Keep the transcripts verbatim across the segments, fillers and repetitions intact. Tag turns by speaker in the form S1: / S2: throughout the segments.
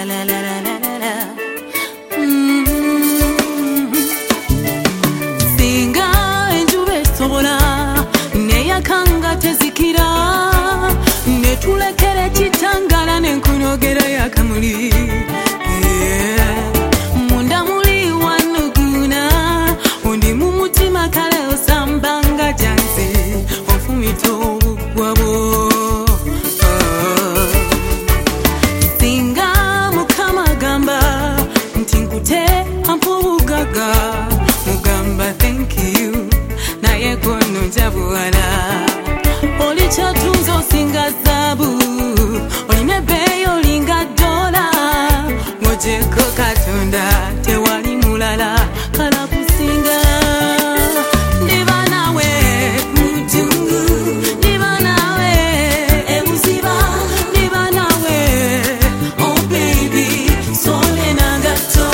S1: la la la la la la. Mm-hmm. Singa enjube sobola neya kanga tezikira netulekere kitangala nenkunogera yakamuli. Yeah. Munda muli wanuguna undi mumutima kale osambanga jansi ofumito gwabo. Mugamba thank you na yeko njabuala oli chatunzo singa zabu oli nebeyo linga dola mojeko katonda tewali mulala kala kusinga ndiba nawe mutungu ndiba nawe ebuziba ndiba nawe oh baby sole nangato.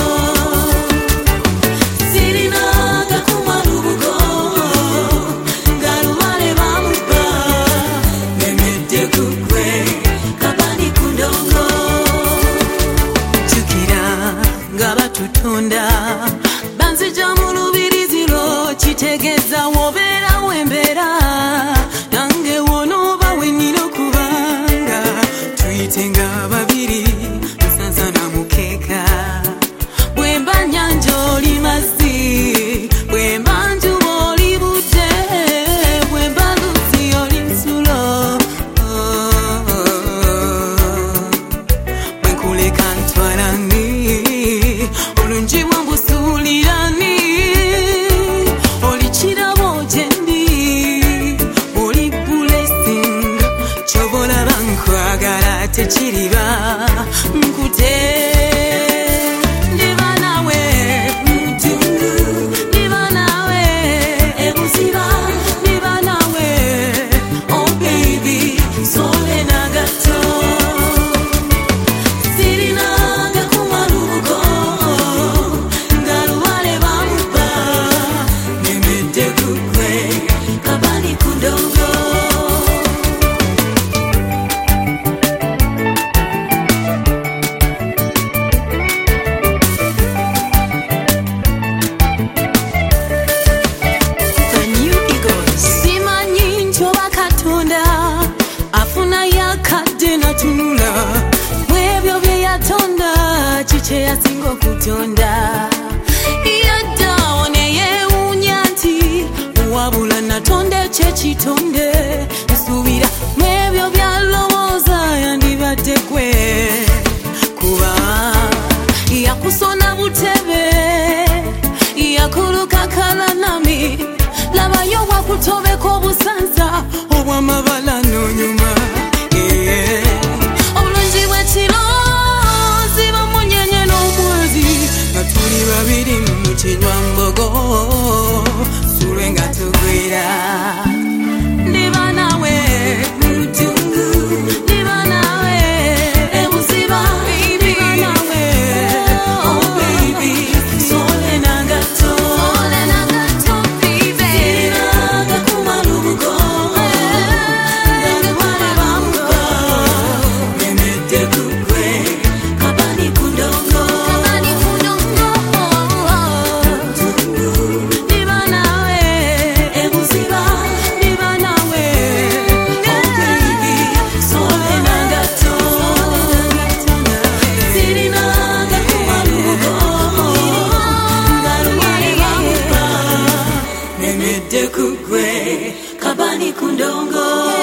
S1: Tutunda banzi jamulu biriziro chitegeza wobera wembera nange wonoba wenino kubanga tuitenga babiri nsanza na mukeka bwemba nyanjo limazi bwemba njubo libude bwemba luzi olimsulo bwenkule kantwarani olunji wangu sulirani olichirabo jendi oli blessing chobola bankwagala techiriba nkute. Ndiba nawe mutungu ndiba nawe ebuziba ndiba nawe oh baby sole nagato sirinanga kumarugo kabani kundongo. The new Eagles simanyi njoba katonda afuna yakadde natunula mwebyo bye yatonda chiche yasinga okutonda yaddaone yewuunya nti wabula natonde kyekitonde nsuubira mwebyo byalowooza yandibadde gwe kuba yakusona butebe yakuluka kalanami labayo wakutobeka obusanza obwamabala n'onyuma. Obulungi bwekiro ziba munyenye n'omwezi nga tuli babiri mu kinywambogo sulwe nga tugwira. Ndiba nawe mutungu ndiba nawe ebuziba ndiba nawe oh baby sole nangato sole nangato baby sinaga kumarugo ndagwara bamba nemete kukwe kabani kundongo kabani kundongo ndiba nawe ebuziba ndiba nawe oh baby sole nangato sirinaga kumarugo ngarumare bamba nemete kukwe kabani kundongo.